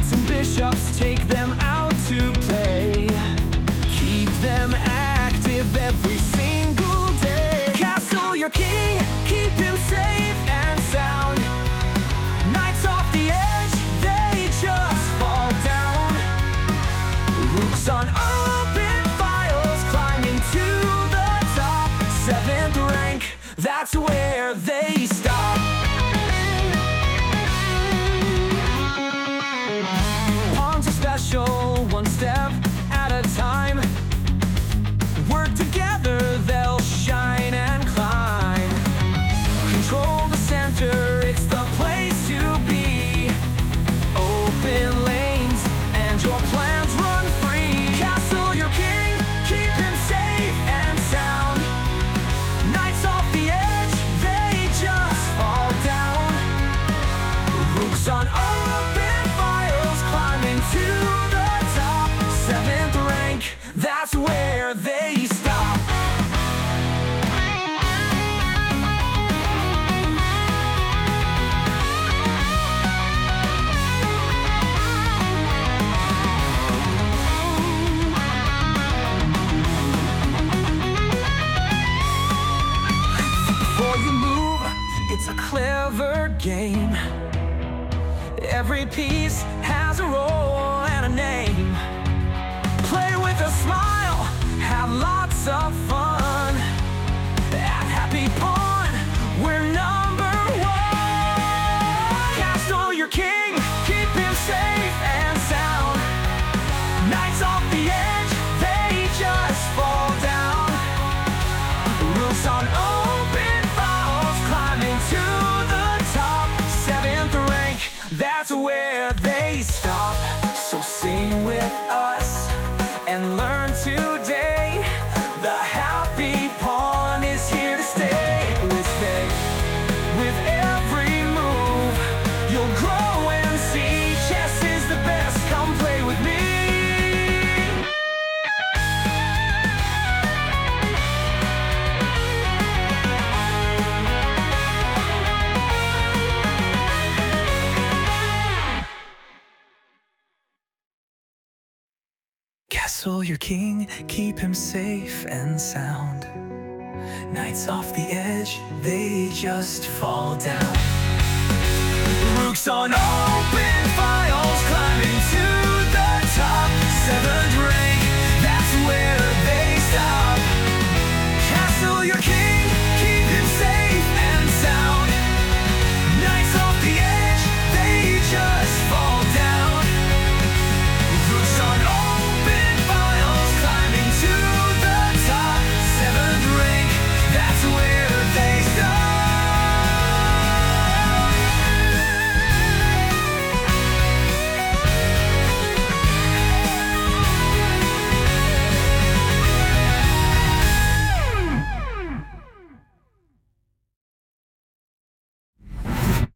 Knights and bishops take them out to play. Keep them active every single day. Castle your king, keep him safe and sound. Knights off the edge, they just fall down. Rooks on open files, climbing to the top. 7th rank, that's where they stop. Pawns are special, one step at a time. Work together, they'll shine and climb. Control the center, it's the place to be. Open lanes, and your plans run free. Castle your king, keep him safe and sound. Knights off the edge, they just fall down. Rooks on open files, climbing to the top. 7th rank, that's where they stop. Before you move, it's a clever game. Every piece has a role and a name. Play with a smile, have lots of fun. At Happy Pawn, we're number one. Castle your king, keep him safe and sound. Knights off the edge, they just fall down. Rooks on open files, climbing to the top. 7th rank, that's where they stop. So sing with us and learn today. The Happy Pawn is here to stay. With every move, you'll grow and see. Chess is the best, come play with me. Castle your king, keep him safe and sound. Knights off the edge, they just fall down. Rooks on open files, climbing to the top. 7th rank.